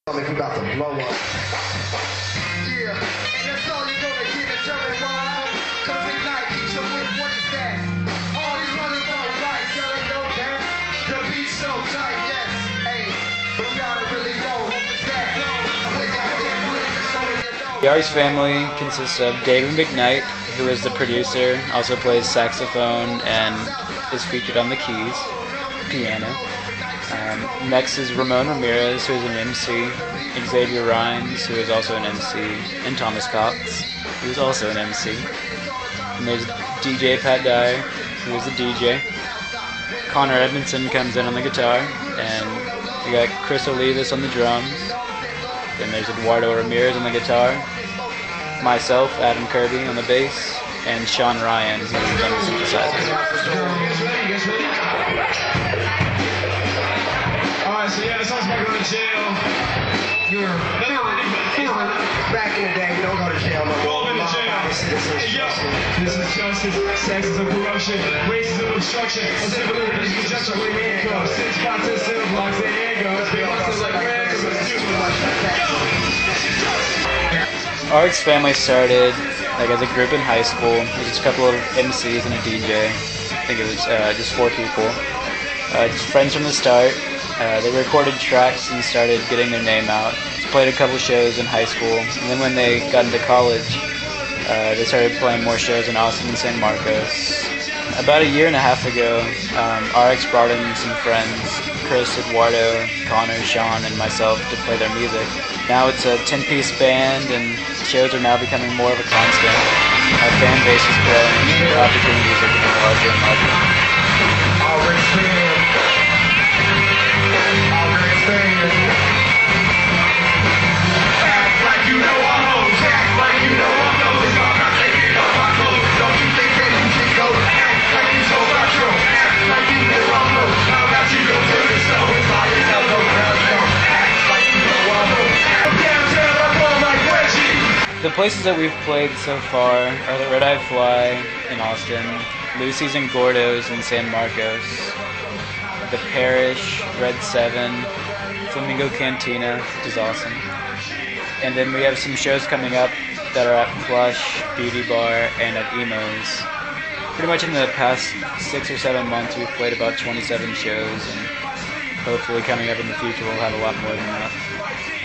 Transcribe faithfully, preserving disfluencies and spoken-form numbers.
We about to blow up. Yeah, and that's all you're gonna get is German wine. Cause at night, so what is that? All you running on right, y'all ain't know that. The beat's so tight, yes. Hey, but y'all don't really know what was that. The Ari's family consists of David McKnight, who is the producer, also plays saxophone and is featured on the keys, piano. Um, next is Ramon Ramirez, who is an M C, Xavier Rhines, who is also an M C, and Thomas Cox, who is also an M C. And there's D J Pat Dyer, who is the D J. Connor Edmondson comes in on the guitar, and we got Chris Olivas on the drums. Then there's Eduardo Ramirez on the guitar, myself, Adam Kirby on the bass, and Sean Ryan, who's on the synthesizer. Alright, so yeah, this song's about going to jail. Back in the day, we don't go to jail no more. Going to jail. Hey, yo, this is justice, sexism, corruption, racism, obstruction, a civil liberties, injustice, with handcuffs, six spots and cell blocks and handguns, big muscles like rags, R X family started like as a group in high school. It was just a couple of M Cs and a D J. I think it was uh, just four people. Uh, just friends from the start. Uh, they recorded tracks and started getting their name out. Just played a couple shows in high school, and then when they got into college, uh, they started playing more shows in Austin and San Marcos. About a year and a half ago, um, R X brought in some friends, Chris, Eduardo, Connor, Sean, and myself to play their music. Now it's a ten-piece band, and shows are now becoming more of a constant. Our fan base is growing, and our opportunities are getting larger and larger. R X fan. R X fan. Act like you know I'm home. Act like you know I'm those. I'm not taking off my clothes. Don't you think that you can go? Act like you so retro. Act like you know I'm low. How about you go to the stone? Fire hell no ground stone. Act like you know I'm home. Downtown, I'm on like Reggie. The places that we've played so far are the Red Eye Fly in Austin, Lucy's and Gordo's in San Marcos, the Parish, Red Seven, Flamingo Cantina, which is awesome. And then we have some shows coming up that are at Plush, Beauty Bar, and at Emo's. Pretty much in the past six or seven months we've played about twenty-seven shows, and hopefully coming up in the future we'll have a lot more than that.